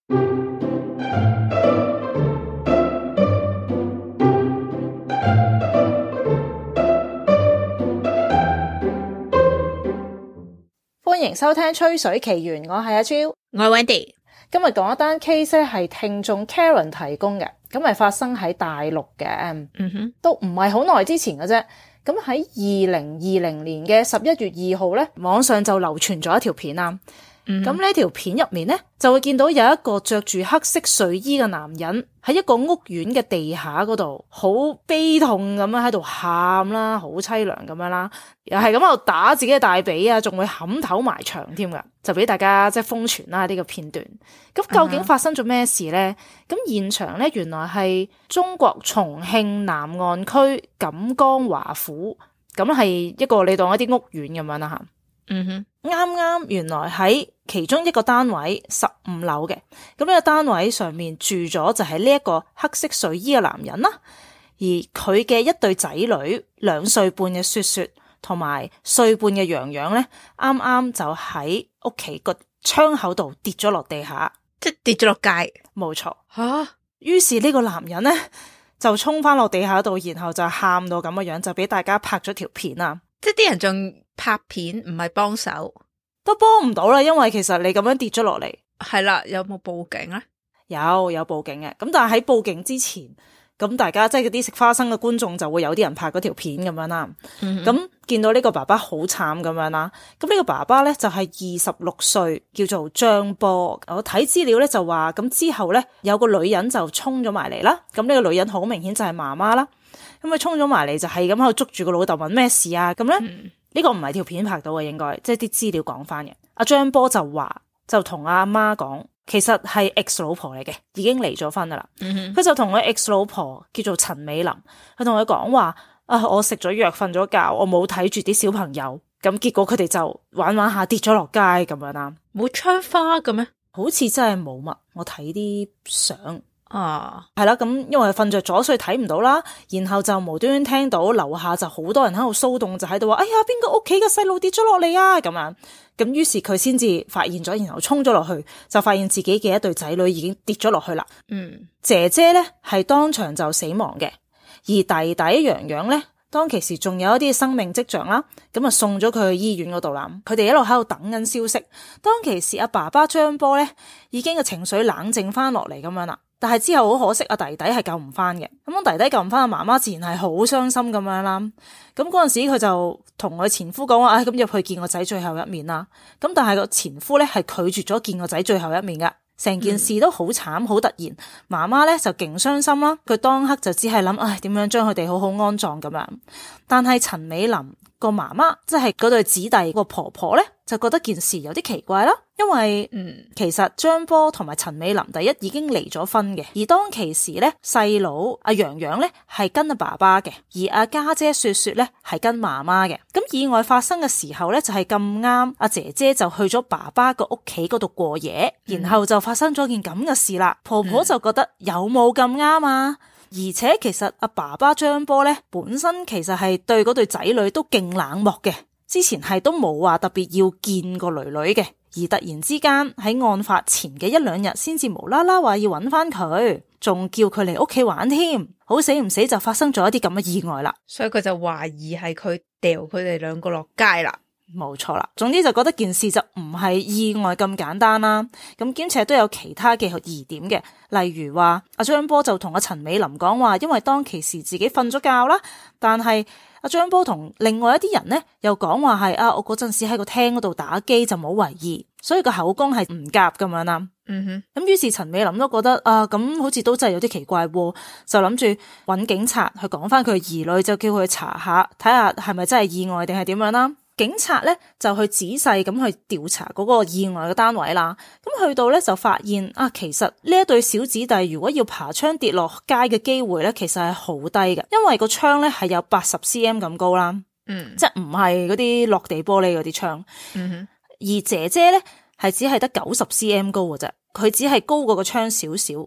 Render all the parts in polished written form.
歡迎收聽《吹水奇緣》，我係阿 Jill， 我係 Wendy。 今日講一單 case 咧，係聽眾 Karen 提供嘅，咁係發生喺大陸嘅，都唔係好耐之前嘅啫。咁喺2020年嘅11月2號咧，網上就流傳咗一條片啦。咁呢條片入面咧，就會見到有一個着住黑色睡衣嘅男人喺一個屋苑嘅地下嗰度，好悲痛咁樣喺度喊啦，好凄涼咁樣啦，又係咁喺度打自己嘅大髀啊，仲會冚頭埋牆添噶，就俾大家即係瘋傳啦呢個片段。咁究竟發生咗咩事咧？咁現場咧，原來係中國重慶南岸區錦江華府，咁係一個你當一啲屋苑咁樣啦吓。啱原來喺其中一個單位15樓嘅，咁呢個單位上面住咗就係呢一個黑色睡衣嘅男人啦，而佢嘅一對仔女2歲半嘅雪雪同埋歲半嘅洋洋咧，啱啱就喺屋企個窗口度跌咗落地下， 即係跌咗落街。 冇錯吓， 於是呢個男人咧就衝翻落地下度，然後就喊到咁嘅樣，就俾大家拍咗條片啊！ 即係啲人仲拍片，唔係幫手， 都幫唔到啦，因為其實你咁樣跌咗落嚟，係啦，有冇報警咧？ 有報警嘅，咁但係喺報警之前，咁大家即係嗰啲食花生嘅觀眾就會有啲人拍嗰條片咁樣啦。咁見到呢個爸爸好慘咁樣啦，咁呢個爸爸咧就係26歲，叫做張波。我睇資料咧就話，咁之後咧有個女人就衝咗埋嚟啦，咁呢個女人好明顯就係媽媽啦。咁佢衝咗埋嚟就係咁喺度捉住個老豆問咩事啊？咁咧呢個唔係條片拍到嘅，應該即係啲資料講翻嘅。阿張波就話就同阿媽講，其實係 ex 老婆嚟嘅，已經離咗婚噶啦。佢就同佢 ex 老婆叫做陳美琳，佢同佢講話啊，我食咗藥瞓咗覺，我冇睇住啲小朋友，咁結果佢哋就玩下跌咗落街咁樣啦。 冇窗花嘅咩？ 好似真係冇乜，我睇啲相。 係啦，咁因為瞓着咗，所以睇唔到啦。然後就無端端聽到樓下就好多人喺度騷動，就喺度話：哎呀，邊個屋企嘅細路跌咗落嚟啊！咁樣，咁於是佢先至發現咗，然後衝咗落去，就發現自己嘅一對仔女已經跌咗落去啦。姐姐咧係當場就死亡嘅，而弟弟洋洋咧當其時仲有一啲生命跡象啦，咁啊送咗佢去醫院嗰度啦。佢哋一路喺度等緊消息。當其時阿爸爸張波咧已經個情緒冷靜翻落嚟咁樣啦。但係之後好可惜，阿弟弟係救唔翻嘅。咁弟弟救唔翻，阿媽媽自然係好傷心咁樣啦。咁嗰陣時佢就同佢前夫講話，咁入去見個仔最後一面啦。咁但係個前夫咧係拒絕咗見個仔最後一面噶。成件事都好慘好突然，媽媽咧就勁傷心啦。佢當刻就只係諗，點樣將佢哋好好安葬咁樣。但係陳美琳個媽媽，即係嗰對子弟個婆婆咧，就覺得件事有啲奇怪啦。因為其實張波同埋陳美琳第一已經離咗婚嘅，而當其時咧細佬阿洋洋咧係跟阿爸爸嘅，而阿家姐雪雪咧係跟媽媽嘅。咁意外發生嘅時候咧就係咁啱，阿姐姐就去咗爸爸個屋企嗰度過夜，然後就發生咗件咁嘅事啦。婆婆就覺得有冇咁啱啊？而且其實阿爸爸張波咧本身其實係對嗰對仔女都勁冷漠嘅，之前係都冇話特別要見個女女嘅。而突然之間喺案發前嘅1-2日先至無啦啦話要揾翻佢，仲叫佢嚟屋企玩添，好死唔死就發生咗一啲咁嘅意外啦。 所以佢就懷疑係佢掉佢哋2個落街啦。 冇錯啦，總之就覺得件事就唔係意外咁簡單啦。咁兼且都有其他嘅疑點嘅，例如話阿張波就同阿陳美琳講話，因為當其時自己瞓咗覺啦，但係阿張波同另外一啲人咧又講話係我嗰陣時喺個廳嗰度打機就冇為意，所以個口供係唔夾咁樣啦。咁於是陳美琳都覺得咁好似都真係有啲奇怪喎，就諗住揾警察去講翻佢嘅疑慮，就叫佢去查下睇下係咪真係意外定係點樣啦。警察咧就去仔細咁去調查嗰個意外嘅單位啦。咁去到咧就發現其實呢一對小子弟如果要爬窗跌落街嘅機會咧，其實係好低嘅，因為個窗咧係有80 cm 咁高啦。即係唔係嗰啲落地玻璃嗰啲窗。而姐姐咧係只係得90 cm 高嘅啫，佢只係高過個窗少少。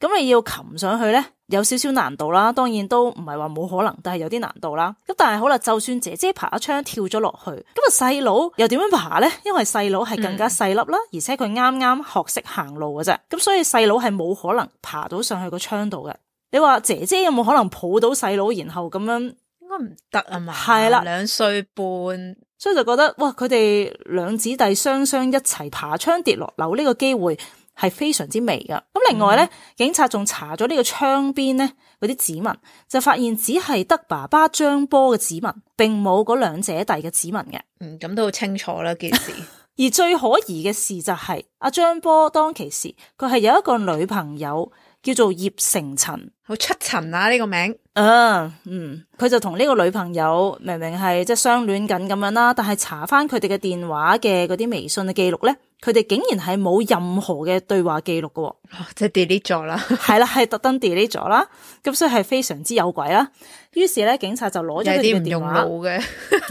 咁你要擒上去咧，有少少難度啦，當然都唔係話冇可能，但係有啲難度啦。咁但係好啦，就算姐姐爬一窗跳咗落去，咁啊細佬又點樣爬咧？因為細佬係更加細粒啦，而且佢啱啱學識行路嘅啫，咁所以細佬係冇可能爬到上去個窗度嘅。你話姐姐有冇可能抱到細佬，然後咁樣？ 應該唔得啊嘛。 係啦 ，2歲半， 所以就覺得哇，佢哋兩姊弟雙雙一齊爬窗跌落樓呢個機會係非常之微噶。咁另外咧，警察仲查咗呢個窗邊咧嗰啲指紋，就發現只係得爸爸張波嘅指紋，並冇嗰兩姐弟嘅指紋嘅。 咁都好清楚啦件事。 而最可疑嘅事就係阿張波當其時佢係有一個女朋友叫做葉成塵， 好出塵啊呢個名。 佢就同呢個女朋友明明係即係相戀緊咁樣啦，但係查翻佢哋嘅電話嘅嗰啲微信嘅記錄咧，佢哋竟然係冇任何嘅對話記錄嘅。 即係 delete 咗啦。 係啦，係特登 delete 咗啦，咁所以係非常之有鬼啦。於是咧，警察就攞咗佢哋嘅電話， 有啲唔用腦嘅。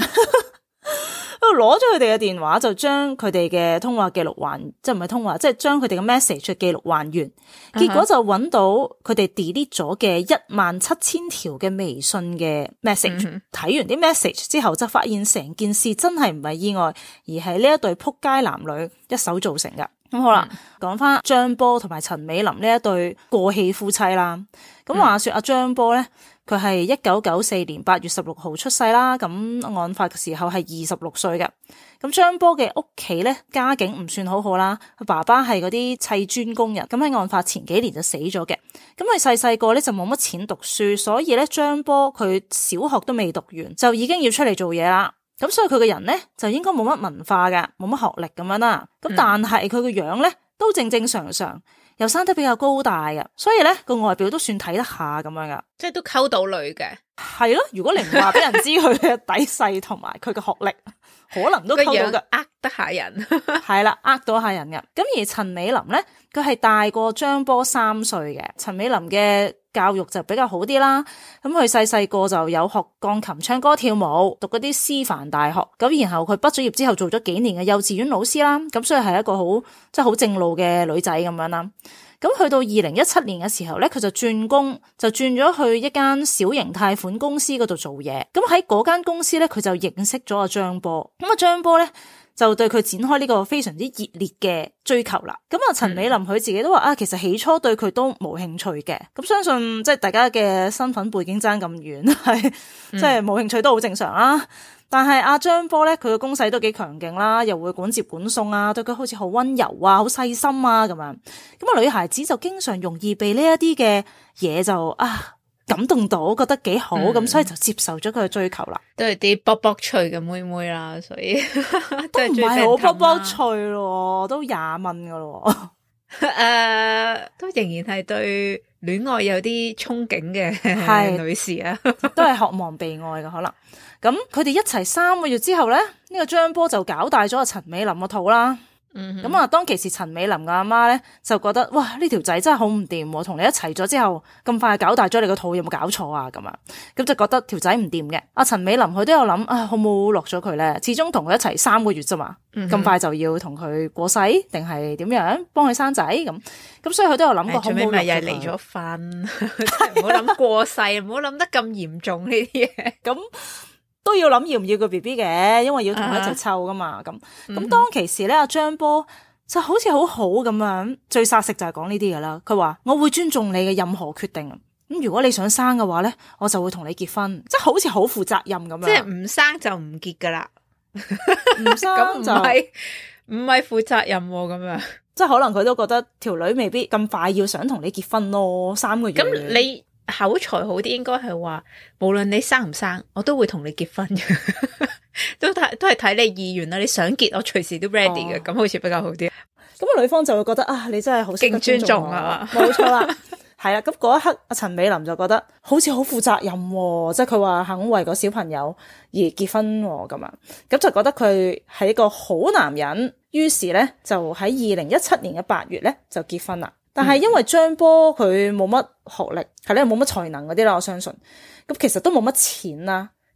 攞咗佢哋嘅電話，就將佢哋嘅通話記錄即係唔係通話，即係將佢哋嘅 message 嘅記錄還原。結果就揾到佢哋 delete 咗嘅17000條嘅微信嘅 message。睇完啲 message 之後，就發現成件事真係唔係意外，而係呢一對撲街男女一手造成㗎。咁好啦，講翻張波同埋陳美琳呢一對過氣夫妻啦。咁話說阿張波咧，佢係1994年8月16號出世啦。咁案發嘅時候係26歲嘅。咁張波嘅屋企咧，家境唔算好好啦。佢爸爸係嗰啲砌磚工人，咁喺案發前幾年就死咗嘅。咁佢細個咧就冇乜錢讀書，所以咧張波佢小學都未讀完，就已經要出嚟做嘢啦。咁所以佢個人咧就應該冇乜文化嘅，冇乜學歷咁樣啦。咁但係佢個樣咧都正正常常，又生得比較高大嘅，所以咧個外表都算睇得下咁樣噶。 即係都溝到女嘅。 係咯，如果你唔話俾人知佢嘅底細同埋佢嘅學歷，可能都溝到嘅， 呃得下人。 係啦，呃到下人嘅。咁而陳美琳咧，佢係大過張波3歲嘅。陳美琳嘅教育就比較好啲啦，咁佢細個就有學鋼琴、唱歌、跳舞，讀嗰啲師範大學，咁然後佢畢咗業之後做咗幾年嘅幼稚園老師啦，咁所以係一個即係好正路嘅女仔咁樣啦。咁去到2017年嘅時候咧，佢就轉工，就轉咗去一間小型貸款公司嗰度做嘢。咁喺嗰間公司咧，佢就認識咗阿張波。咁阿張波咧就對佢展開呢個非常之熱烈嘅追求啦。咁啊，陳美琳佢自己都話其實起初對佢都冇興趣嘅。咁相信即係大家嘅身份背景爭咁遠，係即係冇興趣都好正常啦。但係阿張波咧，佢嘅攻勢都幾強勁啦，又會管接管送啊，對佢好似好溫柔啊，好細心啊咁樣。咁啊，女孩子就經常容易被呢一啲嘅嘢就感動到，覺得幾好，咁所以就接受咗佢嘅追求啦。 都係啲卜卜脆嘅妹妹啦，所以都唔係好卜卜脆咯，都20蚊噶咯。 都仍然係對戀愛有啲憧憬嘅女士啊， 都係渴望被愛嘅可能。咁佢哋一齊3個月之後咧，呢個張波就搞大咗阿陳美琳個肚啦。咁啊，當其時陳美琳嘅阿媽咧就覺得哇，呢條仔真係好唔掂，同你一齊咗之後咁快搞大咗你個肚，有冇搞錯啊？咁就覺得條仔唔掂嘅。阿陳美琳佢都有諗好冇落咗佢咧，始終同佢一齊3個月啫嘛，咁快就要同佢過世定係點樣幫佢生仔咁，所以佢都有諗過好冇落咗佢。最尾咪又係離咗婚， 唔好諗過世，唔好諗得咁嚴重呢啲嘢。 咁都要諗要唔要個 BB 嘅，因為要同佢一齊湊噶嘛。咁當其時咧，阿張波就好似好好咁樣，最殺食就係講呢啲噶啦。佢話我會尊重你嘅任何決定，咁如果你想生嘅話咧，我就會同你結婚，即係好似好負責任咁樣。 即係唔生就唔結噶啦， 唔生就唔係負責任咁樣。 即係可能佢都覺得條女未必咁快要想同你結婚咯，3個月。 咁你口才好啲，應該係話無論你生唔生，我都會同你結婚嘅。都係睇你意願啦。你想結，我隨時都 ready 嘅。咁好似比較好啲。 咁女方就會覺得你真係好識得尊重啊，冇錯啦。係啦，咁嗰一刻阿陳美琳就覺得好似好負責任喎，即係佢話肯為個小朋友而結婚喎咁樣，咁就覺得佢係一個好男人。於是咧就喺2017年嘅8月咧就結婚啦。但係因為張波佢冇乜學歷，係咧冇乜才能嗰啲啦，我相信。咁其實都冇乜錢啦。咁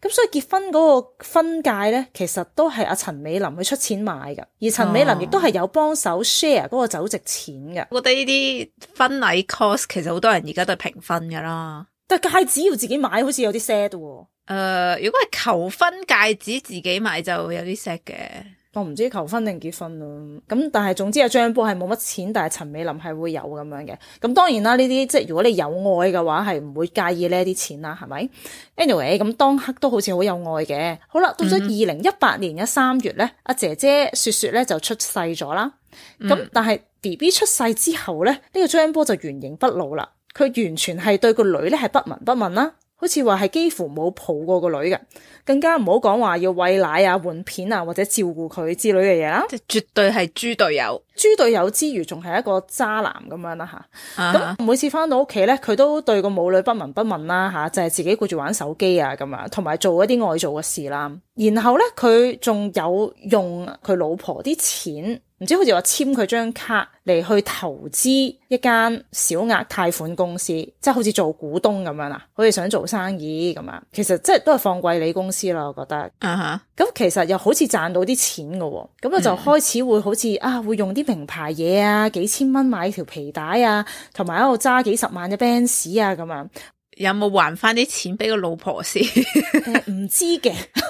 咁所以結婚嗰個婚戒咧，其實都係阿陳美琳去出錢買㗎，而陳美琳亦都係有幫手 share 嗰個酒席錢㗎。 我覺得呢啲婚禮 cost 其實好多人而家都係平分㗎啦。 但戒指要自己買，好似有啲 sad 喎。 如果係求婚戒指自己買就有啲 sad 嘅。 我唔知求婚定結婚咯，咁但係總之阿張波係冇乜錢，但係陳美琳係會有咁樣嘅。咁當然啦，呢啲即係如果你有愛嘅話，係唔會介意呢啲錢啦，係咪 ？Anyway， 咁當刻都好似好有愛嘅。好啦，到咗2018年嘅3月咧，阿姐姐雪雪咧就出世咗啦。咁但係 BB 出世之後咧，呢個張波就原形不露啦。佢完全係對個女咧係不聞不問啦。好似話係幾乎冇抱過個女嘅，更加唔好講話要餵奶啊、換片啊或者照顧佢之類嘅嘢啦。 即係絕對係豬隊友， 豬隊友之餘仲係一個渣男咁樣啦吓。咁每次翻到屋企咧，佢都對個母女不聞不問啦吓，就係自己顧住玩手機啊咁樣，同埋做一啲愛做嘅事啦。然後咧，佢仲有用佢老婆啲錢。唔知好似話簽佢張卡嚟去投資一間小額貸款公司，即係好似做股東咁樣啦，好似想做生意咁樣。其實即係都係放貴利公司啦，我覺得。咁其實又好似賺到啲錢㗎喎，咁就開始會好似會用啲名牌嘢啊，幾千蚊買條皮帶啊，同埋喺度揸幾十萬嘅 Benz 啊咁樣。 有冇還翻啲錢俾個老婆先？ 唔知嘅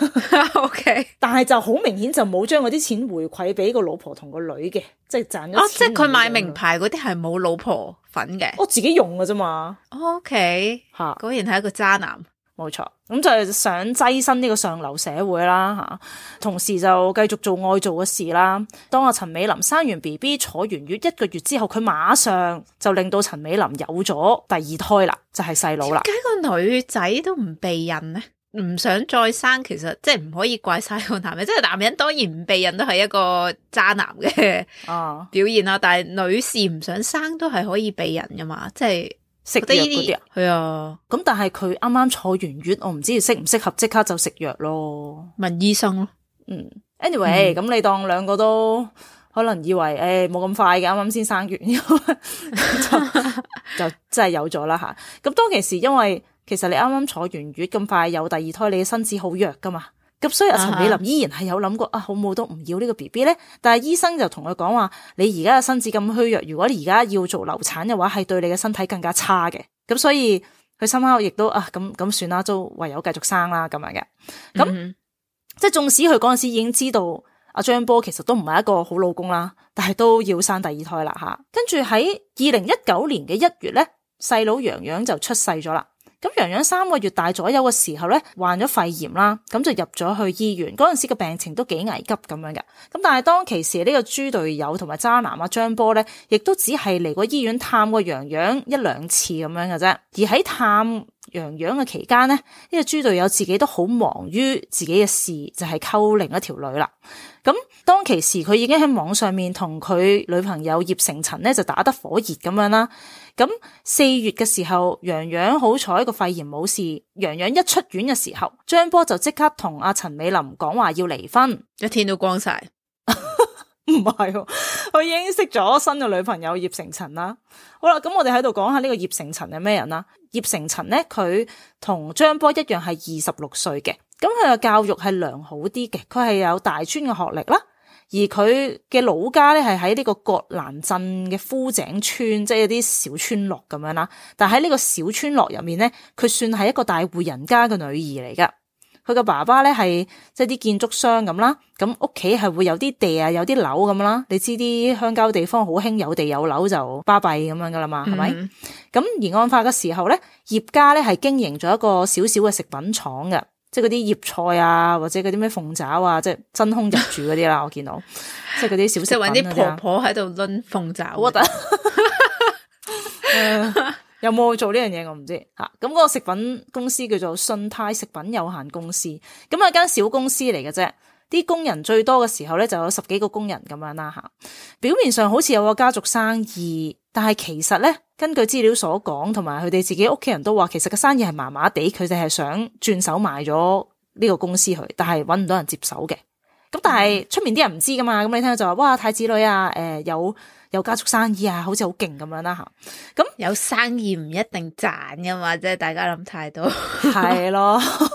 ，OK。 但係就好明顯就冇將嗰啲錢回饋俾個老婆同個女嘅，即係賺咗錢。 即係佢買名牌嗰啲係冇老婆份嘅， 我自己用㗎啫嘛。 OK，果然係一個渣男。冇錯， 咁就係想躋身呢個上流社會啦吓，同時就繼續做愛做嘅事啦。當阿陳美琳生完 BB 坐完月1個月之後，佢馬上就令到陳美琳有咗第2胎啦，就係細佬啦。 點解個女仔都唔避孕呢？唔想再生，其實即係唔可以怪晒個男人，即係男人當然唔避孕都係一個渣男嘅表現啦。但係女士唔想生都係可以避孕噶嘛，即係。 食藥嗰啲係啊， 咁但係佢啱啱坐完月，我唔知適唔適合即刻就食藥咯， 問醫生咯。 anyway，咁你當兩個都可能以為冇咁快嘅，啱啱先生完就真係有咗啦吓。咁當其時因為其實你啱啱坐完月咁快有第2胎，你嘅身子好弱噶嘛。咁所以阿陳美琳依然係有諗過好冇都唔要呢個 BB 咧，但係醫生就同佢講話，你而家嘅身子咁虛弱，如果你而家要做流產嘅話，係對你嘅身體更加差嘅。咁所以佢心口亦都咁算啦，都唯有繼續生啦咁樣嘅。咁即係縱使佢嗰陣時已經知道阿張波其實都唔係一個好老公啦，但係都要生第2胎啦吓。跟住喺2019年嘅1月咧，細佬洋洋就出世咗啦。咁洋洋3個月大左右嘅時候咧，患咗肺炎啦，咁就入咗去醫院。嗰陣時嘅病情都幾危急咁樣嘅。咁但係當其時呢個豬隊友同埋渣男阿張波咧，亦都只係嚟過醫院探過洋洋1-2次咁樣嘅啫。而喺探洋洋嘅期間咧，呢個豬隊友自己都好忙於自己嘅事，就係溝另一條女啦。咁當其時佢已經喺網上面同佢女朋友葉誠塵咧就打得火熱咁樣啦。咁4月嘅時候，洋洋好彩個肺炎冇事，洋洋一出院嘅時候，張波就即刻同阿陳美琳講話要離婚， 一天都光晒。 唔係，佢已經識咗新嘅女朋友葉誠塵啦。好啦，咁我哋喺度講下呢個葉誠塵係咩人啦？葉誠塵咧，佢同張波一樣係26歲嘅，咁佢嘅教育係良好啲嘅，佢係有大專嘅學歷啦。而佢嘅老家咧係喺呢個葛蘭鎮嘅夫井村，即係一啲小村落咁樣啦。但喺呢個小村落入面咧，佢算係一個大戶人家嘅女兒嚟噶。佢嘅爸爸咧係即係啲建築商咁啦，咁屋企係會有啲地啊，有啲樓咁啦。你知啲鄉郊地方好興有地有樓就巴閉咁樣噶啦嘛，係咪？咁而案發嘅時候咧，葉家咧係經營咗一個小小嘅食品廠嘅。即係嗰啲葉菜啊，或者嗰啲咩鳳爪啊，即係真空入住嗰啲啦，我見到，即係嗰啲小食品。 即係搵啲婆婆喺度掄鳳爪。 我覺得有冇做呢樣嘢我唔知吓。咁嗰個食品公司叫做信泰食品有限公司，咁係間小公司嚟嘅啫。啲工人最多嘅時候咧，就有10幾個工人咁樣啦吓。表面上好似有個家族生意，但係其實咧，根據資料所講，同埋佢哋自己屋企人都話，其實個生意係麻麻地，佢哋係想轉手賣咗呢個公司去，但係搵唔到人接手嘅。咁但係出面啲人唔知噶嘛，咁你聽到就話哇太子女啊，有家族生意啊，好似好勁咁樣啦吓。咁有生意唔一定賺噶嘛，即係大家諗太多。 係咯。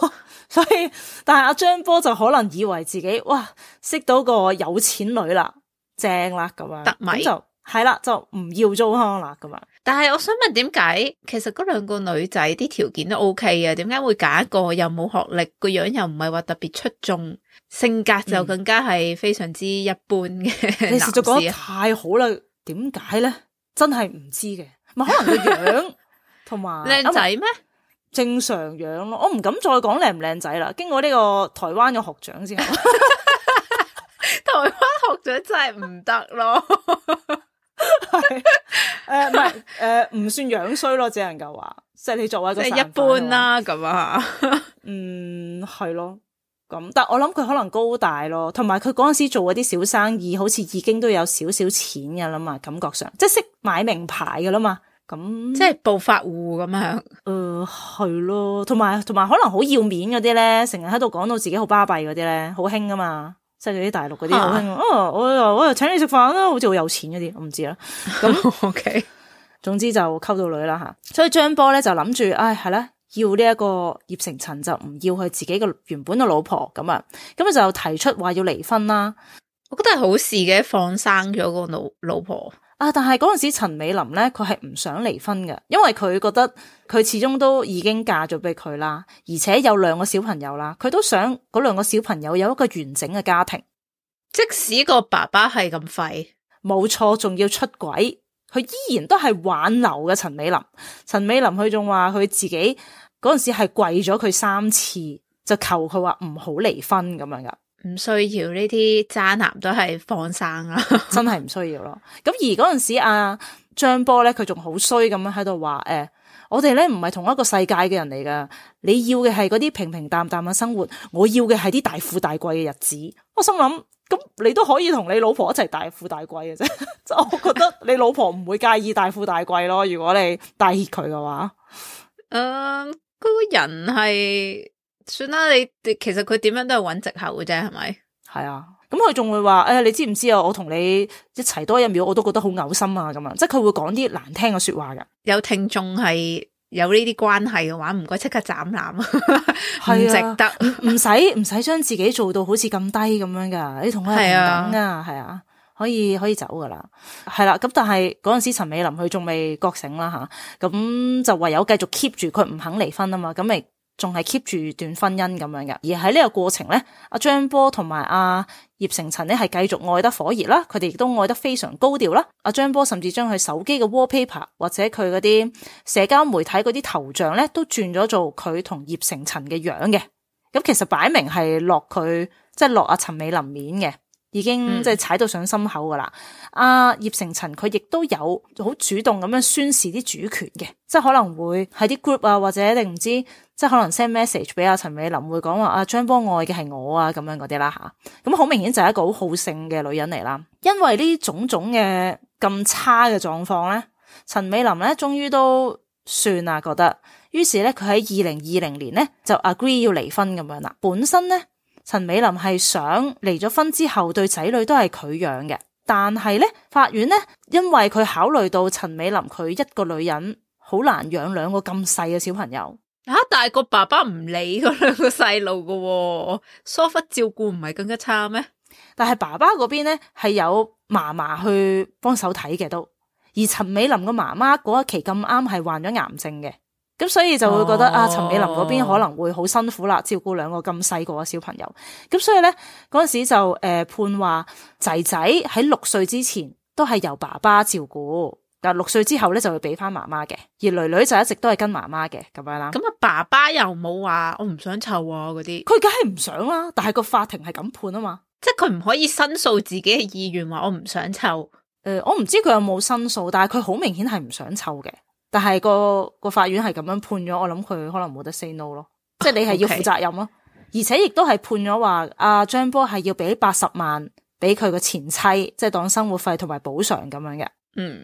所以但係阿張波就可能以為自己哇識到個有錢女啦，正啦咁樣，咁就係啦，就唔要糟糠啦咁樣。 但係我想問點解其實嗰兩個女仔啲條件都 OK 啊？點解會揀一個又冇學歷，個樣又唔係話特別出眾，性格就更加係非常之一般嘅男士啊？ 你就講得太好啦，點解咧？真係唔知嘅，咪可能個樣同埋靚仔咩？ 正常樣咯，我唔敢再講靚唔靚仔啦。經過呢個台灣嘅學長之後， 台灣學長真係唔得咯。 係唔係唔算樣衰咯，只能夠話即係你作為一個即係一般啦咁啊。 係咯。咁但我諗佢可能高大咯，同埋佢嗰陣時做嗰啲小生意，好似已經都有少少錢㗎啦嘛，感覺上即係識買名牌㗎啦嘛。咁即係暴發戶咁樣。 係咯，同埋可能好要面嗰啲咧，成日喺度講到自己好巴閉嗰啲咧，好興噶嘛。即係嗰啲大陸嗰啲好興。我又請你食飯啦，好似好有錢嗰啲，我唔知啦。咁 OK， 總之就溝到女啦吓。所以張波咧就諗住，係啦，要呢一個葉誠塵就唔要佢自己嘅原本嘅老婆咁啊。咁佢就提出話要離婚啦。 我覺得係好事嘅，放生咗個老婆。 但係嗰陣時陳美琳咧，佢係唔想離婚嘅，因為佢覺得佢始終都已經嫁咗俾佢啦，而且有2個小朋友啦，佢都想嗰2個小朋友有一個完整嘅家庭。 即使個爸爸係咁廢，冇錯，仲要出軌，佢依然都係挽留嘅陳美琳。陳美琳佢仲話佢自己嗰陣時係跪咗佢3次，就求佢話唔好離婚咁樣噶。 唔需要呢啲渣男都係放生啦， 真係唔需要咯。咁而嗰陣時張波咧，佢仲好衰咁樣喺度話我哋咧唔係同一個世界嘅人嚟噶，你要嘅係嗰啲平平淡淡嘅生活，我要嘅係啲大富大貴嘅日子。我心諗，咁你都可以同你老婆一齊大富大貴嘅啫，即我覺得你老婆唔會介意大富大貴咯。如果你帶挈佢嘅話， 嗰個人係。算啦，你其實佢點樣都係揾藉口嘅啫，係咪？係啊，咁佢仲會話你知唔知啊？我同你一齊多1秒，我都覺得好嘔心啊！咁啊，即係佢會講啲難聽嘅說話噶。有聽眾係有呢啲關係嘅話，唔該即刻斬纜，唔值得，唔使將自己做到好似咁低咁樣噶。你同我係平等噶，係啊，可以走噶啦，係啦。咁但係嗰陣時陳美琳佢仲未覺醒啦吓，咁就唯有繼續 keep 住佢唔肯離婚啊嘛，咁咪。仲係 keep 住段婚姻咁樣嘅，而喺呢個過程咧，阿張波同埋阿葉誠塵咧係繼續愛得火熱啦，佢哋亦都愛得非常高調啦。阿張波甚至將佢手機嘅 wallpaper 或者佢嗰啲社交媒體嗰啲頭像咧，都轉咗做佢同葉誠塵嘅樣嘅。咁其實擺明係落佢，即係落阿陳美琳面嘅。已經即係踩到上心口噶啦。阿葉誠塵佢亦都有好主動咁樣宣示啲主權嘅，即係可能會喺啲 group 啊，或者定唔知即係可能 send message 俾阿陳美琳，會講話阿張波愛嘅係我啊咁樣嗰啲啦吓。咁好明顯就係一個好好勝嘅女人嚟啦。因為呢種種嘅咁差嘅狀況咧，陳美琳咧終於都算啦覺得，於是咧佢喺2020年咧就 agree 要離婚咁樣啦。本身咧。陳美琳係想離咗婚之後對仔女都係佢養嘅，但係咧法院咧因為佢考慮到陳美琳佢一個女人好難養2個咁細嘅小朋友但係個爸爸唔理嗰2個細路噶，疏忽照顧唔係更加差咩？ 但係爸爸嗰邊咧係有嫲嫲去幫手睇嘅都，而陳美琳個媽媽嗰一期咁啱係患咗癌症嘅。咁所以就會覺得陳美琳嗰邊可能會好辛苦啦，照顧2個咁細個嘅小朋友。咁所以咧嗰陣時就判話仔仔喺6歲之前都係由爸爸照顧，但6歲之後咧就會俾翻媽媽嘅，而女女就一直都係跟媽媽嘅咁樣啦。咁爸爸又冇話我唔想湊啊嗰啲， 佢梗係唔想啦，但係個法庭係咁判啊嘛， 即係佢唔可以申訴自己嘅意願話我唔想湊。 我唔知佢有冇申訴，但係佢好明顯係唔想湊嘅。但係個法院係咁樣判咗，我諗佢可能冇得 say no 咯，即係你係要負責任咯。而且亦都係判咗話阿張波係要俾80萬俾佢個前妻，即係當生活費同埋補償咁樣嘅。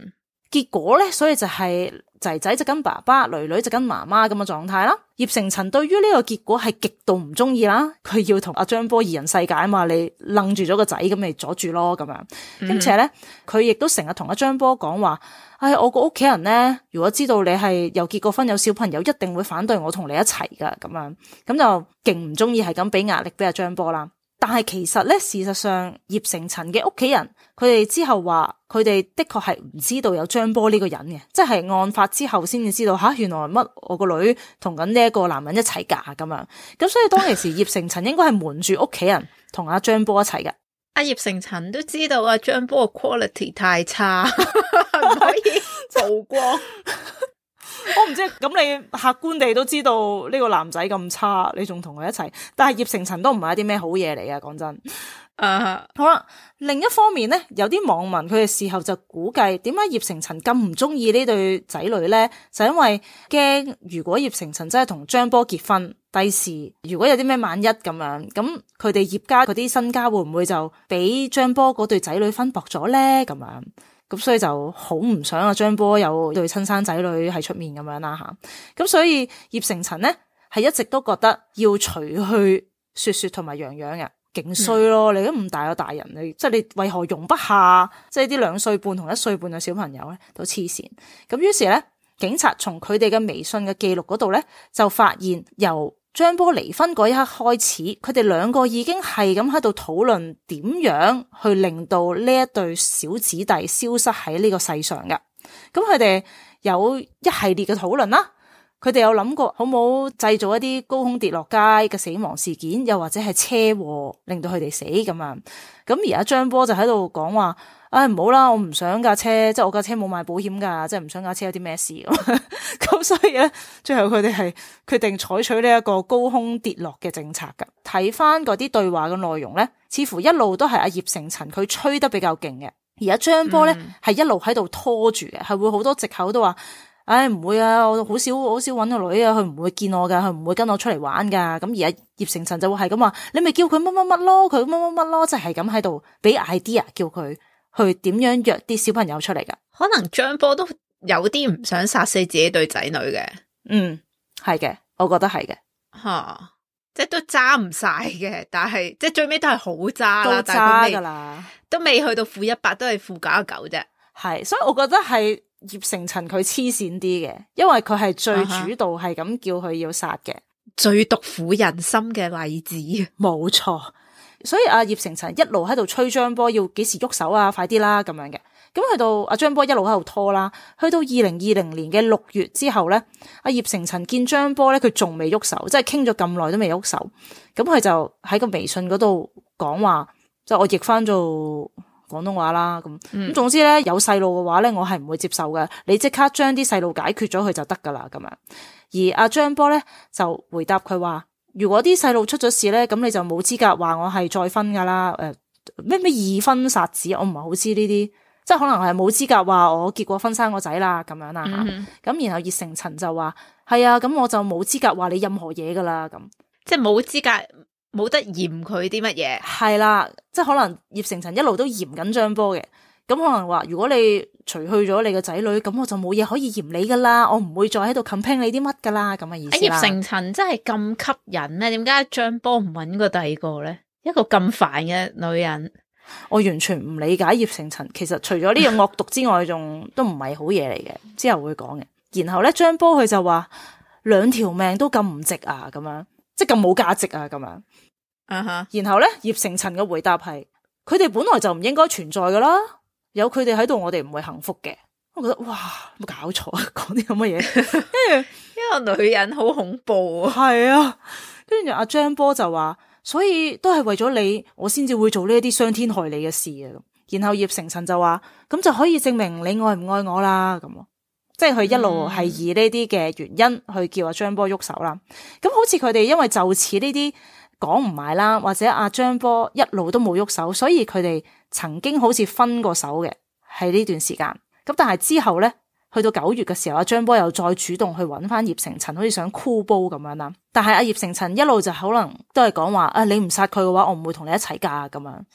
結果咧，所以就係仔仔就跟爸爸，女女就跟媽媽咁嘅狀態啦。葉誠塵對於呢個結果係極度唔中意啦，佢要同阿張波二人世界啊嘛，你楞住咗個仔咁咪阻住咯咁樣。兼且咧，佢亦都成日同阿張波講話，我個屋企人咧，如果知道你係又結過婚有小朋友，一定會反對我同你一齊噶咁樣，咁就勁唔中意係咁俾壓力俾阿張波啦。但係其實咧，事實上葉誠塵嘅屋企人，佢哋之後話，佢哋的確係唔知道有張波呢個人嘅，即係案發之後先至知道吓，原來乜我個女同緊呢一個男人一齊嫁咁樣。咁所以當其時葉誠塵應該係瞞住屋企人同阿張波一齊嘅。 阿葉誠塵都知道阿張波嘅 quality 太差，唔可以曝光。 我唔知，咁你客觀地都知道呢個男仔咁差，你仲同佢一齊，但係葉誠塵都唔係一啲咩好嘢嚟啊！講真，好啦，另一方面咧，有啲網民佢哋事後就估計，點解葉誠塵咁唔中意呢對仔女咧？就因為驚如果葉誠塵真係同張波結婚，第時如果有啲咩萬一咁樣，咁佢哋葉家嗰啲身家會唔會就俾張波嗰對仔女分薄咗咧？咁樣。咁所以就好唔想阿張波有對親生仔女喺出面咁樣啦吓，咁所以葉誠塵咧係一直都覺得要除去雪雪同埋洋洋嘅，勁衰咯！你都咁大個大人，你即係你為何容不下即係啲2歲半同1歲半嘅小朋友咧，都黐線。咁於是咧，警察從佢哋嘅微信嘅記錄嗰度咧，就發現由張波離婚嗰一刻開始，佢哋兩個已經係咁喺度討論點樣去令到呢一對小子弟消失喺呢個世上嘅。咁佢哋有一系列嘅討論啦，佢哋有諗過好冇製造一啲高空跌落街嘅死亡事件，又或者係車禍令到佢哋死咁樣。咁而家張波就喺度講話，唔好啦，我唔想架車，即係我架車冇買保險噶，即係唔想架車有啲咩事咁。咁所以咧，最後佢哋係決定採取呢一個高空跌落嘅政策噶。睇翻嗰啲對話嘅內容咧，似乎一路都係阿葉誠塵佢吹得比較勁嘅，而阿張波咧係一路喺度拖住嘅，係會好多藉口都話，唔會啊，我好少搵個女啊，佢唔會見我噶，佢唔會跟我出嚟玩噶。咁而家葉誠塵就會係咁話，你咪叫佢乜乜乜咯，佢乜乜乜咯，即係咁喺度俾 idea 叫佢去點樣約啲小朋友出嚟噶。 可能張波都有啲唔想殺死自己對仔女嘅。 係嘅，我覺得係嘅。 即係都揸唔晒嘅，但係即係最尾都係好揸啦， 都揸噶啦， 都未去到負100，都係負99啫。 係，所以我覺得係葉誠塵佢黐線啲嘅，因為佢係最主導係咁叫佢要殺嘅， 最毒婦人心嘅例子。 冇錯。所以阿葉誠塵一路喺度催張波要幾時喐手啊，快啲啦咁樣嘅。咁去到阿張波一路喺度拖啦，去到2020年嘅6月之後咧，阿葉誠塵見張波咧，佢仲未喐手，即係傾咗咁耐都未喐手。咁佢就喺個微信嗰度講話，即係我譯翻做廣東話啦。咁總之咧，有細路嘅話咧，我係唔會接受嘅。你即刻將啲細路解決咗佢就得噶啦咁樣。而阿張波咧就回答佢話，如果啲細路出咗事咧，咁你就冇資格話我係再婚噶啦。咩二婚殺子，我唔係好知呢啲。即係可能係冇資格話我結過婚生個仔啦咁樣啦吓，咁然後葉誠塵就話係啊，咁我就冇資格話你任何嘢噶啦咁， 即係冇資格冇得嫌佢啲乜嘢。 係啦，即係可能葉誠塵一路都嫌緊張波嘅，咁可能話如果你除去咗你個仔女，咁我就冇嘢可以嫌你噶啦，我唔會再喺度 complain 你啲乜噶啦咁嘅意思啦。 葉誠塵真係咁吸引咧，點解張波唔搵個第二個咧？一個咁煩嘅女人。 我完全唔理解葉誠塵，其實除咗呢個惡毒之外，仲都唔係好嘢嚟嘅。之後會講嘅。然後咧，張波佢就話2條命都咁唔值啊，咁樣即係咁冇價值啊，咁樣。然後咧，葉誠塵嘅回答係：佢哋本來就唔應該存在噶啦，有佢哋喺度，我哋唔會幸福嘅。我覺得哇，冇搞錯啊，講啲咁嘅嘢。 跟住一個女人好恐怖啊。 係啊，跟住阿張波就話。所以都係為咗你，我先至會做呢一啲傷天害理嘅事啊！然後葉誠塵就話，咁就可以證明你愛唔愛我啦，咁即係佢一路係以呢啲嘅原因去叫阿張波喐手啦。咁好似佢哋因為就似呢啲講唔埋啦，或者阿張波一路都冇喐手，所以佢哋曾經好似分過手嘅喺呢段時間。咁但係之後咧，去到9月嘅時候，阿張波又再主動去揾翻葉誠塵，好似想箍煲咁樣啦。但係阿葉誠塵一路就可能都係講話，你唔殺佢嘅話，我唔會同你一齊嫁咁樣。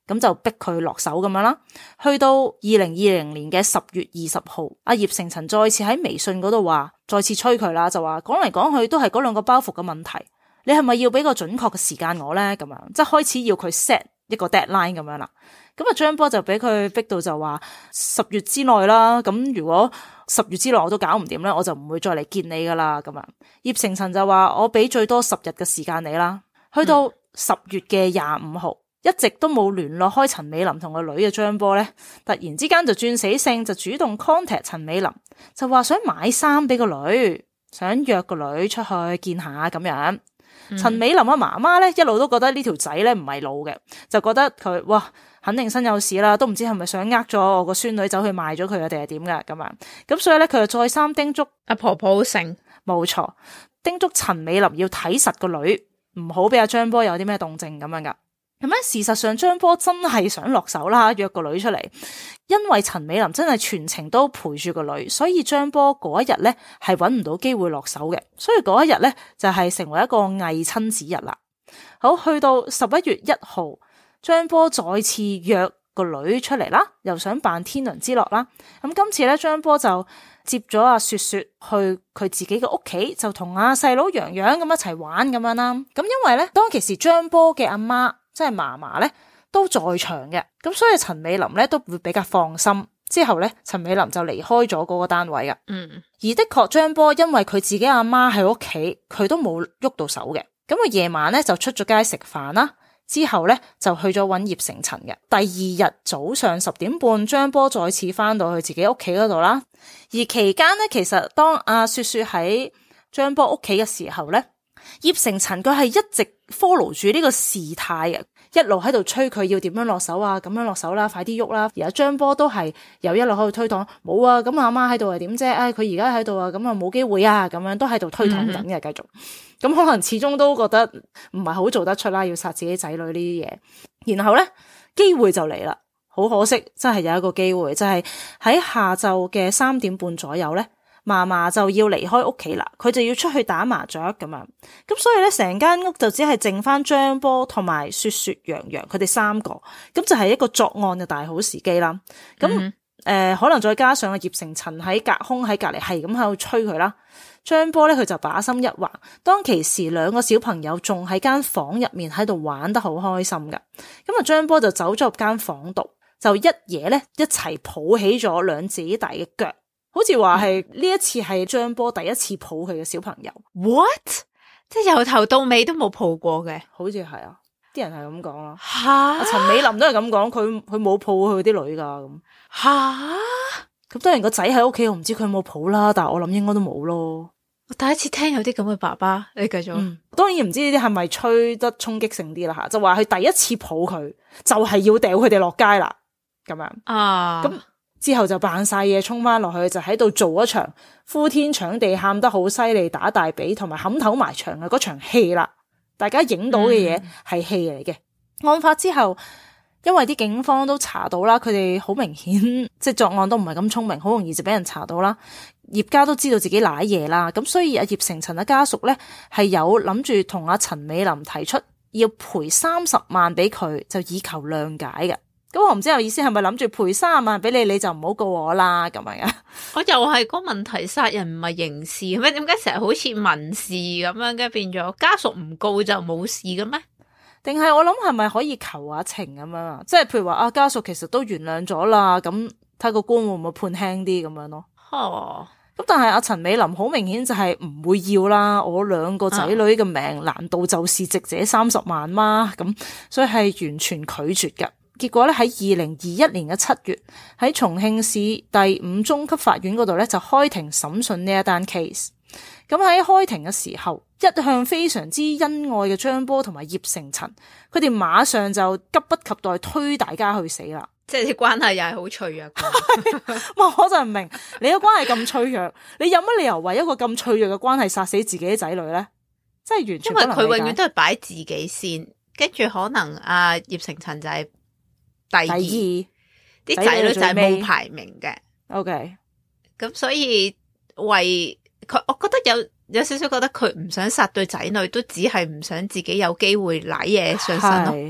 咁就逼佢落手咁樣啦。去到2020年嘅10月20號，阿葉誠塵再次喺微信嗰度話，再次催佢啦，就話講嚟講去都係嗰兩個包袱嘅問題，你係咪要俾個準確嘅時間我咧？咁樣即係開始要佢 set 一個 deadline 咁樣啦。咁啊張波就俾佢逼到就話10月之內啦，咁如果10月之內我都搞唔掂咧，我就唔會再嚟見你噶啦。咁樣葉誠塵就話我俾最多10日嘅時間你啦。去到10月嘅25號，一直都冇聯絡開陳美琳同個女嘅張波咧，突然之間就轉死性，就主動 contact 陳美琳，就話想買衫俾個女，想約個女出去見下咁樣。陳美琳嘅媽媽咧一路都覺得呢條仔咧唔係路嘅，就覺得佢哇肯定身有事啦，都唔知係咪想呃咗我個孫女走去賣咗佢啊定係點噶咁樣。咁所以咧佢就再三叮囑阿婆婆好醒， 冇錯，叮囑陳美琳要睇實個女，唔好俾阿張波有啲咩動靜咁樣噶。咁咧事實上張波真係想落手啦，約個女出嚟，因為陳美琳真係全程都陪住個女，所以張波嗰一日咧係搵唔到機會落手嘅，所以嗰一日咧就係成為一個偽親子日啦。好，去到11月1號，張波再次約個女出嚟啦，又想扮天倫之樂啦。咁今次咧張波就接咗阿雪雪去佢自己嘅屋企，就同阿細佬洋洋咁一齊玩咁樣啦。咁因為咧當其時張波嘅阿媽即係嫲嫲咧都在場嘅，咁所以陳美琳咧都會比較放心。之後咧陳美琳就離開咗嗰個單位噶。而的確張波因為佢自己阿媽喺屋企，佢都冇喐到手嘅。咁佢夜晚咧就出咗街食飯啦，之後咧就去咗搵葉誠塵嘅。第二日早上10點半，張波再次翻到去自己屋企嗰度啦。而期間咧，其實當阿雪雪喺張波屋企嘅時候咧，葉誠塵佢係一直 follow 住呢個事態嘅，一路喺度催佢要點樣落手啊，咁樣落手啦，快啲喐啦。而阿張波都係又一路喺度推搪，冇啊，咁阿媽喺度係點啫？佢而家喺度啊，咁啊冇機會啊，咁樣都喺度推搪緊嘅，繼續。咁可能始終都覺得唔係好做得出啦，要殺自己仔女呢啲嘢。然後咧機會就嚟啦，好可惜，真係有一個機會，就係喺下晝嘅3點半左右咧。嫲嫲就要離開屋企啦，佢就要出去打麻雀咁樣，咁所以咧成間屋就只係剩翻張波同埋雪雪洋洋佢哋3個，咁就係一個作案嘅大好時機啦。咁可能再加上阿葉誠塵喺隔空喺隔籬係咁喺度催佢啦。張波咧佢就把心一橫，當其時2個小朋友仲喺間房入面喺度玩得好開心噶，咁啊張波就走咗入間房度，就一嘢咧一齊抱起咗2姊弟嘅腳。好似話係呢一次係張波第一次抱佢嘅小朋友。 What？ 即係由頭到尾都冇抱過嘅？ 好似係啊，啲人係咁講啦。 吓， 阿陳美琳都係咁講，佢冇抱佢啲女噶咁。 吓， 咁當然個仔喺屋企，我唔知佢有冇抱啦，但係我諗應該都冇咯。 我第一次聽有啲咁嘅爸爸，你繼續。 當然唔知呢啲係咪吹得衝擊性啲啦吓，就話佢第一次抱佢就係要掉佢哋落街啦，咁樣啊咁。之後就扮晒嘢衝翻落去，就喺度做一場呼天搶地喊得好犀利打大髀同埋冚頭埋牆嘅嗰場戲啦。大家影到嘅嘢係戲嚟嘅。案發之後，因為啲警方都查到啦，佢哋好明顯即係作案都唔係咁聰明，好容易就俾人查到啦。葉家都知道自己瀨嘢啦，咁所以阿葉誠塵嘅家屬咧係有諗住同阿陳美琳提出要賠30萬俾佢，就以求諒解嘅。咁我唔知有意思係咪諗住賠30萬俾你，你就唔好告我啦咁樣啊？ 我又係個問題，殺人唔係刑事咩？點解成日好似民事咁樣嘅，變咗家屬唔告就冇事嘅咩？ 定係我諗係咪可以求下情咁樣啊？即係譬如話家屬其實都原諒咗啦，咁睇個官會唔會判輕啲咁樣咯？咁但係阿陳美琳好明顯就係唔會要啦，我2個仔女嘅命難道就是值這30萬嗎？咁所以係完全拒絕嘅。結果咧喺2021年嘅7月，喺重慶市第5中級法院嗰度咧就開庭審訊呢一單 case。咁喺開庭嘅時候，一向非常之恩愛嘅張波同埋葉誠塵，佢哋馬上就急不及待推大家去死啦。 即係啲關係又係好脆弱我就唔明你個關係咁脆弱，你有乜理由為一個咁脆弱嘅關係殺死自己啲仔女咧？真係完全不能理解。 因為佢永遠都係擺自己先，跟住可能阿葉誠塵就係第二，啲仔女就係冇排名嘅。 OK， 咁所以為佢，我覺得有少少覺得佢唔想殺對仔女，都只係唔想自己有機會舐嘢上身咯。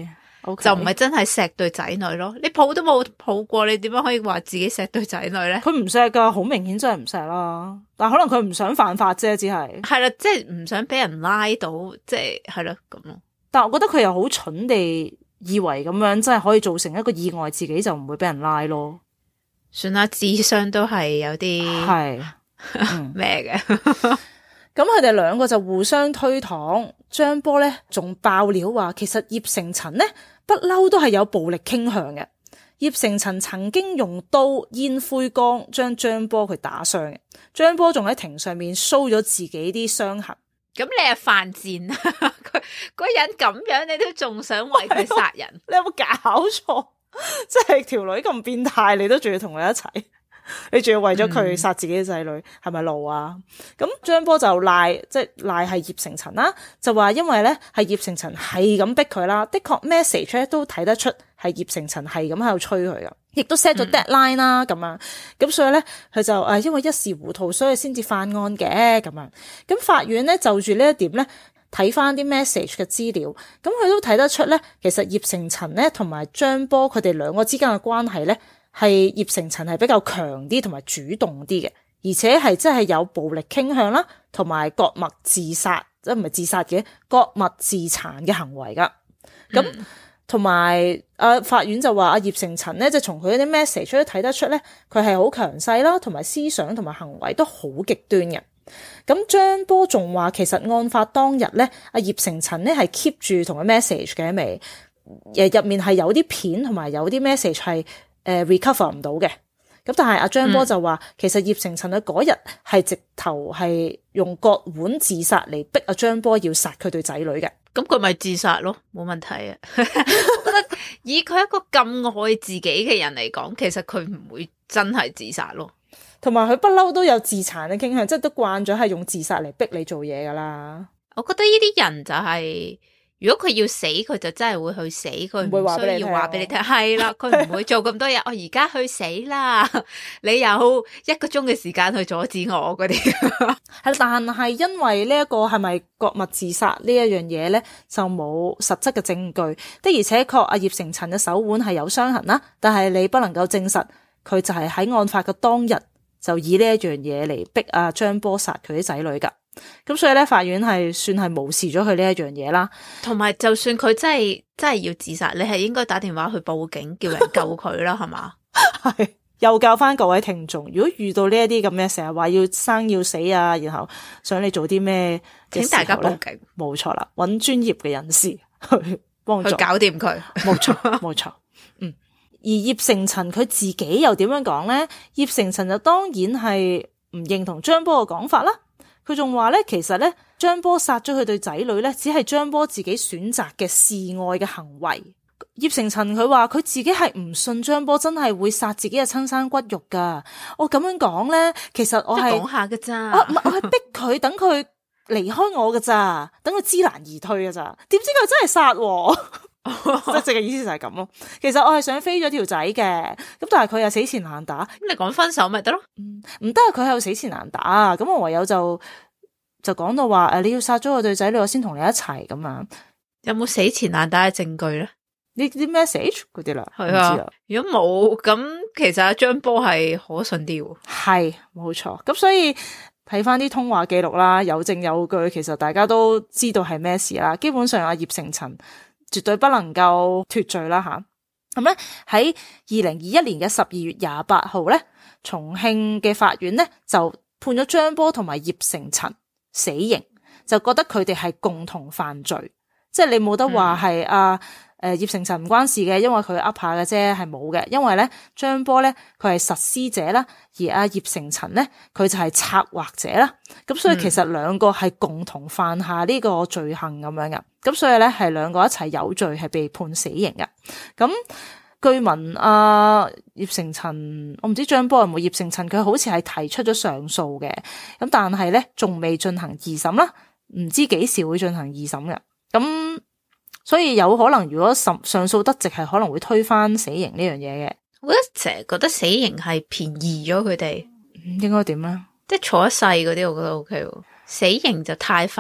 Okay. 就唔係真係錫對仔女咯。你抱都冇抱過，你點樣可以話自己錫對仔女咧？ 佢唔錫噶，好明顯真係唔錫啦。但可能佢唔想犯法啫，只係係啦，即係唔想俾人拉到，即係咯咁咯。 但係我覺得佢又好蠢地以為咁樣真係可以造成一個意外，自己就唔會俾人拉咯。 算啦，智商都係有啲係咩嘅。 咁佢哋兩個就互相推搪，張波咧仲爆料話，其實葉誠塵咧不嬲都係有暴力傾向嘅。葉誠塵曾經用刀、煙灰缸將張波佢打傷嘅，張波仲喺庭上面 show 咗自己啲傷痕。 咁你係犯賤啊！佢嗰人咁樣，你都仲想為佢殺人？ 你有冇搞錯？即係條女咁變態，你都仲要同佢一齊？你仲要為咗佢殺自己嘅仔女，係咪路啊？咁張波就賴係葉誠塵啦，就話因為咧係葉誠塵係咁逼佢啦，的確 message 咧都睇得出係葉誠塵係咁喺度催佢噶，亦都 set 咗 deadline 啦咁樣，咁所以咧佢就因為一時糊塗，所以先至犯案嘅咁樣。咁法院咧就住呢一點咧睇翻啲 message 嘅資料，咁佢都睇得出咧，其實葉誠塵咧同埋張波佢哋兩個之間嘅關係咧。係葉誠塵係比較強啲同埋主動啲嘅，而且係真係有暴力傾向啦，同埋割脈自殺，即係唔係自殺嘅割脈自殘嘅行為噶。咁同埋法院就話葉誠塵咧，就從佢啲 message 都睇得出咧，佢係好強勢啦，同埋思想同埋行為都好極端嘅。咁張波仲話，其實案發當日咧，葉誠塵咧係 keep 住同佢 message 嘅，咪入面係有啲片同埋有啲 message 係。recover 唔到嘅，咁但係阿張波就話，其實葉誠塵佢嗰日係直頭係用割腕自殺嚟逼阿張波要殺佢對仔女嘅， 咁佢咪自殺咯，冇問題啊！我覺得以佢一個咁愛自己嘅人嚟講，其實佢唔會真係自殺咯， 同埋佢不嬲都有自殘嘅傾向，即係都慣咗係用自殺嚟逼你做嘢噶啦。 我覺得呢啲人就係。如果佢要死，佢就真係會去死，佢唔需要話俾你聽。係啦，佢唔會做咁多嘢。我而家去死啦！你有1個鐘嘅時間去阻止我嗰啲。 係，但係因為呢一個係咪割脈自殺呢一樣嘢咧，就冇實質嘅證據。的而且確，阿葉誠塵嘅手腕係有傷痕啦，但係你不能夠證實佢就係喺案發嘅當日就以呢一樣嘢嚟逼阿張波殺佢啲仔女噶。咁所以咧，法院係算係無視咗佢呢一樣嘢啦。 同埋，就算佢真係要自殺，你係應該打電話去報警，叫人救佢啦，係嘛？ 係又教翻各位聽眾，如果遇到呢一啲咁嘅，成日話要生要死啊，然後想你做啲咩， 請大家報警。 冇錯啦，揾專業嘅人士去幫助， 去搞掂佢。 冇錯，冇錯。而葉誠塵佢自己又點樣講咧？葉誠塵就當然係唔認同張波嘅講法啦。佢仲話咧，其實咧，張波殺咗佢對仔女咧，只係張波自己選擇嘅示愛嘅行為。葉誠塵佢話佢自己係唔信張波真係會殺自己嘅親生骨肉噶。我咁樣講咧，其實我係講下噶咋， 我係逼佢等佢離開我噶咋，等佢知難而退噶咋。點知佢真係殺，即係嘅意思就係咁咯。其實我係想飛咗條仔嘅，咁但係佢又死纏爛打。 咁你講分手咪得咯？ 唔得，佢係有死纏爛打。咁我唯有就講到話你要殺咗我對仔女，我先同你一齊咁樣。 有冇死纏爛打嘅證據咧？ 呢啲 message 嗰啲啦， 係啊。如果冇，咁其實阿張波係可信啲喎。係冇錯。咁所以睇翻啲通話記錄啦，有證有據，其實大家都知道係咩事啦。基本上阿葉誠塵絕對不能夠脫罪啦吓。咁咧喺2021年嘅12月28號咧，重慶嘅法院咧就判咗張波同埋葉誠塵死刑，就覺得佢哋係共同犯罪，即係你冇得話係葉誠塵唔關事嘅，因為佢噏下嘅啫，係冇嘅。因為咧張波咧佢係實施者啦，而阿葉誠塵咧佢就係策劃者啦，咁所以其實兩個係共同犯下呢個罪行咁樣噶，咁所以咧係兩個一齊有罪係被判死刑噶。咁據聞葉誠塵，我唔知張波有冇葉誠塵，佢好似係提出咗上訴嘅，咁但係咧仲未進行二審啦，唔知幾時會進行二審嘅。咁所以有可能如果上訴得直，係可能會推翻死刑呢樣嘢嘅。我成日覺得死刑係便宜咗佢哋，應該點咧？即係坐一世嗰啲，我覺得 OK 喎。死刑就太快啦，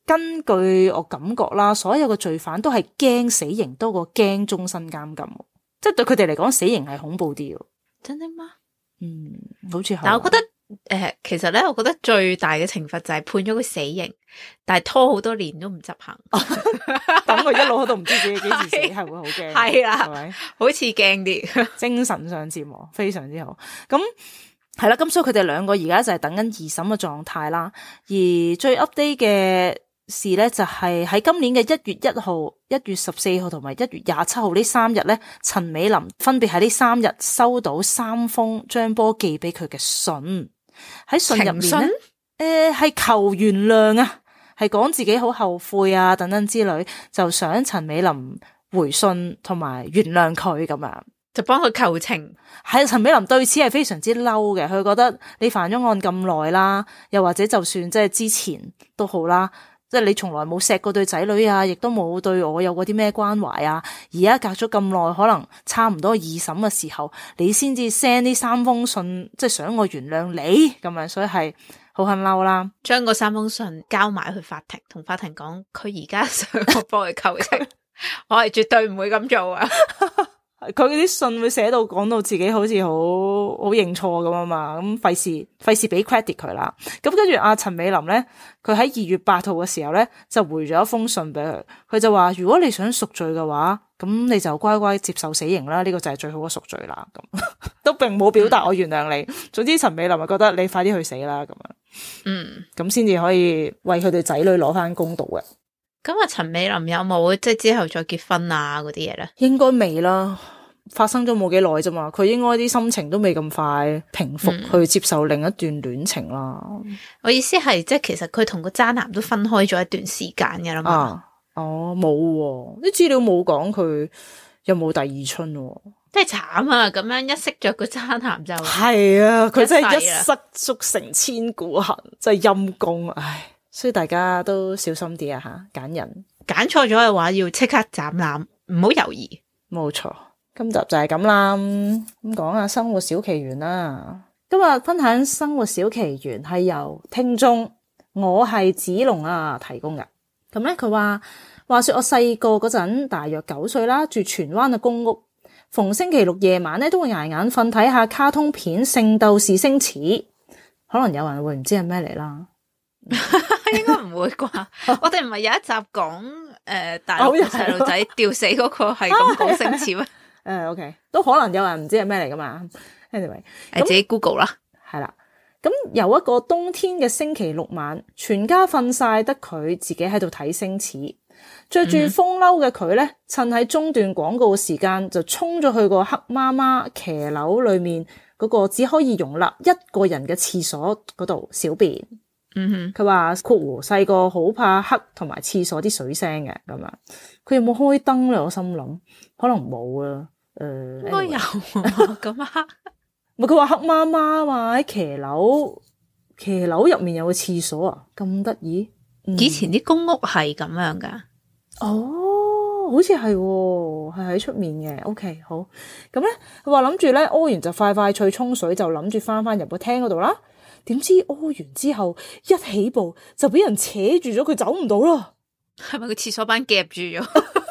根據我感覺啦，所有嘅罪犯都係驚死刑多過驚終身監禁，即係對佢哋嚟講，死刑係恐怖啲。 真的嗎？ 好似係。 但我覺得其實咧，我覺得最大嘅懲罰就係判咗佢死刑，但係拖好多年都唔執行， 等佢一路喺度唔知自己幾時死，係會好驚。 係啦， 係咪？ 好似驚啲，精神上折磨，非常之好。咁係啦，咁所以佢哋兩個而家就係等緊二審嘅狀態啦。而最 update 嘅事咧，就係喺今年嘅1月1號、1月14號同埋1月27號呢3日咧，陳美琳分別喺呢3日收到3封張波寄俾佢嘅信。喺信入面咧，係求原諒啊，係講自己好後悔啊等等之類，就想陳美琳回信同埋原諒佢咁樣， 就幫佢求情。 係陳美琳對此係非常之嬲嘅，佢覺得你犯咗案咁耐啦，又或者就算即係之前都好啦，即係你從來冇錫過對仔女啊，亦都冇對我有過啲咩關懷啊，而家隔咗咁耐，可能差唔多二審嘅時候，你先至 send 呢3封信，即係想我原諒你咁樣，所以係好恨嬲啦。 將嗰3封信交埋去法庭，同法庭講佢而家想我幫佢求情，我係絕對唔會咁做啊！ 佢啲信會寫到講到自己好似好認錯咁啊嘛，咁費事俾 credit 佢啦。咁跟住阿陳美琳咧，佢喺2月8號嘅時候咧就回咗一封信俾佢，佢就話如果你想贖罪嘅話，咁你就乖乖接受死刑啦，呢個就係最好嘅贖罪啦。咁都並冇表達我原諒你。總之陳美琳就覺得你快啲去死啦咁樣。咁先至可以為佢哋仔女攞翻公道嘅。 咁啊，陳美琳有冇即係之後再結婚啊嗰啲嘢咧？ 應該未啦，發生咗冇幾耐啫嘛，佢應該啲心情都未咁快平復去接受另一段戀情啦。 我意思係即係其實佢同個渣男都分開咗一段時間噶啦嘛。 冇喎，啲資料冇講佢有冇第二春喎。 真係慘啊！咁樣一識咗個渣男就係啊，佢真係一失足成千古恨，真係陰公，唉。所以大家都小心啲啊吓，揀人揀錯咗嘅話要即刻斬纜，唔好猶豫。 冇錯，今集就係咁啦。咁講下生活小奇緣啦。今日分享生活小奇緣係由聽眾我係子龍啊提供嘅。咁咧佢話說我細個嗰陣大約9歲啦，住荃灣嘅公屋，逢星期六夜晚咧都會捱眼瞓睇下卡通片《聖鬥士星矢》，可能有人會唔知係咩嚟啦。 應該唔會啩？我哋唔係有一集講大陸嘅細路仔吊死嗰個係咁講星矢咩 ？OK， 都可能有人唔知係咩嚟噶嘛。Anyway， 自己 Google 啦。 係啦，咁有一個冬天嘅星期六晚，全家瞓晒，得佢自己喺度睇星矢。着住風褸嘅佢咧，趁喺中段廣告時間就衝咗去個黑媽媽騎樓裏面嗰個只可以容納1個人嘅廁所嗰度小便。佢話括弧細個好怕黑同埋廁所啲水聲嘅咁樣，佢有冇開燈咧？我心諗可能冇啊， 應該有咁黑。 咪佢話黑媽媽嘛，喺騎樓入面有個廁所啊，咁得意。 以前啲公屋係咁樣噶。 哦，好似係喺出面嘅。OK， 好。咁咧，佢話諗住咧屙完就快脆沖水，就諗住翻入個廳嗰度啦。點知屙完之後一起步就俾人扯住咗，佢走唔到啦。 係咪個廁所板夾住咗？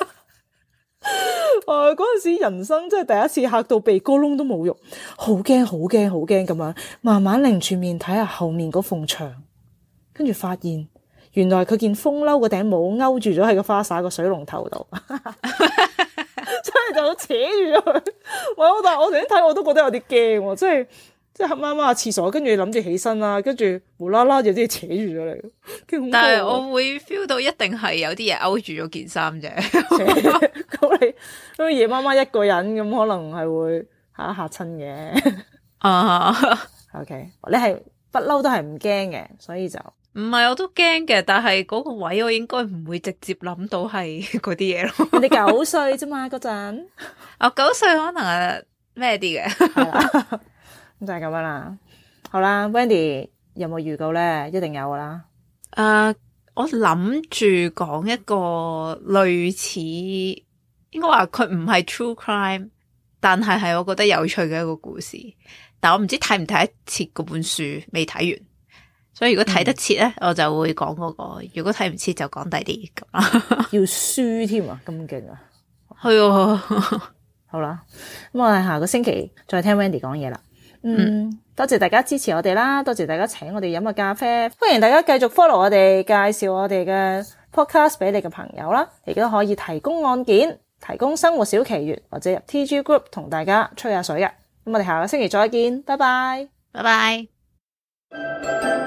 嗰陣時人生真係第一次嚇到鼻哥窿都冇肉，好驚咁樣，慢慢擰住面睇下後面嗰埲牆，跟住發現原來佢件風褸個頂帽勾住咗喺個花灑個水龍頭度，真係就扯住咗佢。但係我頭先睇我都覺得有啲驚，即係黑媽媽廁所，跟住諗住起身啦，跟住無啦啦有啲嘢扯住咗你。 但係我會 feel 到一定係有啲嘢勾住咗件衫啫。 咁你夜媽媽一個人咁，可能係會嚇親嘅。OK， 你係不嬲都係唔驚嘅，所以就唔係我都驚嘅，但係嗰個位我應該唔會直接諗到係嗰啲嘢咯。 你9歲啫嘛嗰陣， 我9歲可能係咩啲嘅。係啦。 就係咁樣啦，好啦 ，Wendy 有冇預告咧？一定有噶啦。 我諗住講一個類似，應該話佢唔係 true crime，但係我覺得有趣嘅一個故事。但我唔知睇唔睇得切嗰本書，未睇完。 所以如果睇得切咧，我就會講嗰個；如果睇唔切就講第啲咁。 要輸添啊，咁勁啊！ 係啊， 好啦，咁我哋下個星期再聽 Wendy 講嘢啦。多謝大家支持我哋啦，多謝大家請我哋飲個咖啡，歡迎大家繼續 follow 我哋，介紹我哋嘅 podcast 俾你嘅朋友啦，亦都可以提供案件，提供生活小奇懸，或者入 TG Group 同大家吹下水嘅。咁我哋下個星期再見，拜拜， 拜拜。